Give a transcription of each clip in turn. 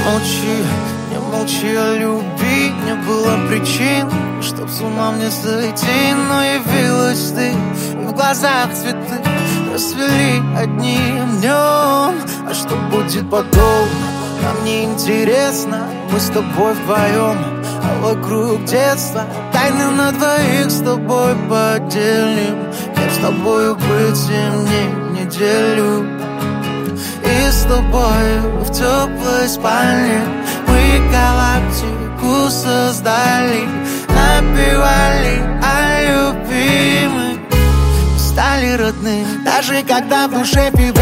молчи, не молчи о любви. Не было причин, чтоб с ума мне сойти, но явилась ты, и в глазах цветы расцвели одним днем. А что будет потом, нам не интересно. Мы с тобой вдвоем, а вокруг детства тайны на двоих с тобой поделим. Кем с тобою быть 7 дней, неделю. И с тобой в теплой спальне мы галактику создали, напевали о любви, мы стали родными. Даже когда в душе февраль,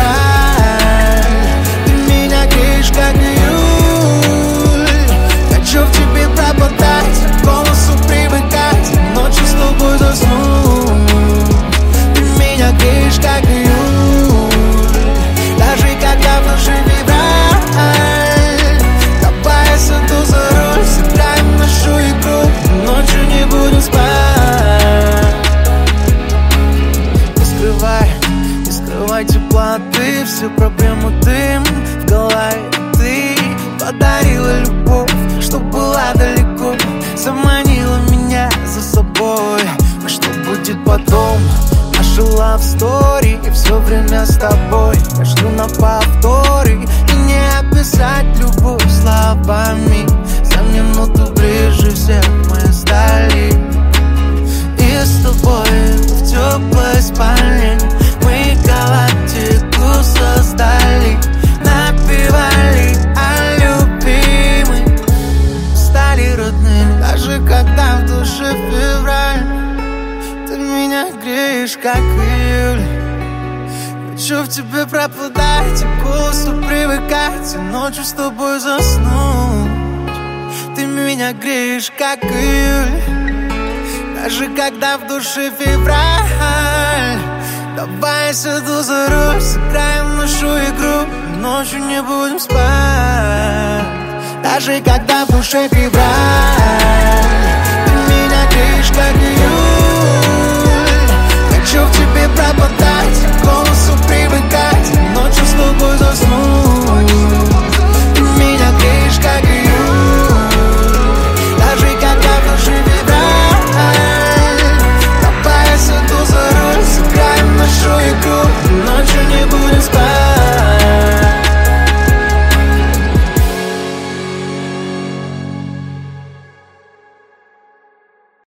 ты меня греешь, как июль. Хочу в тебе пропадать, к голосу привыкать, ночью с тобой заснуть. Ты меня греешь, как июль. Даже когда в душе февраль, давай сяду за руль, сыграем нашу игру, ночью не будем спать. Не скрывай теплоты, всю проблему дым в голове. Ты подарила любовь, что была далеко, заманила меня за собой. А что будет потом? Наша love story, и все время с тобой. Я жду на повторе, и не описать любовь словами. За минуту ближе всех мы стали. И с тобой в теплой спальне мы галактику создали, напевали о любви, мы стали родными. Даже когда в душе февраль, ты меня греешь, как июль. Хочу в тебе пропадать, к голосу привыкать, и ночью с тобой заснуть. Ты меня греешь, как июль. Даже когда в душе февраль, давай сяду за руль, сыграем нашу игру, ночью не будем спать. Даже когда в душе февраль, ты меня греешь, как июль. Хочу в тебе пропадать.